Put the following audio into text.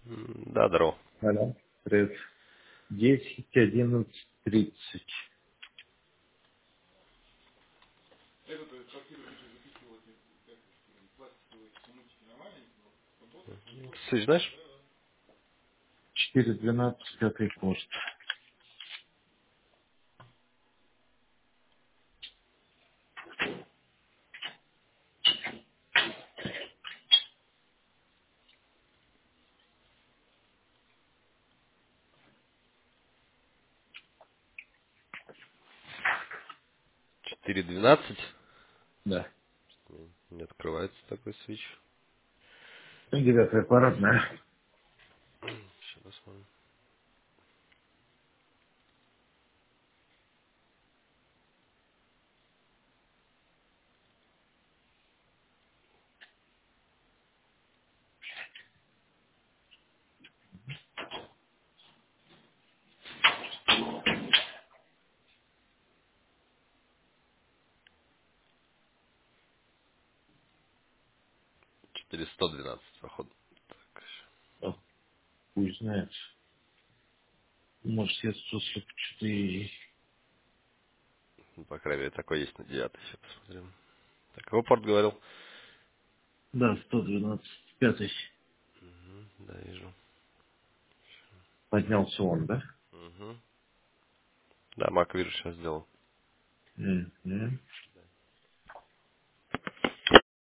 Да, здорово. Алло. Привет. 10:11:30. Ты знаешь? 4:12, пятый пост. 4:12. Да. Не открывается такой свич. 9 парадная. Сейчас посмотрим. 4:112, походу. Так, А, пусть знает. Может, я суслик что-то и... ну, по крайней мере, такой есть на 9. Сейчас посмотрим. Так, его порт говорил. Да, 112, пятый. Да, вижу. Поднялся он, да? Угу. Да, Мак вижу, сейчас сделал. Мгм.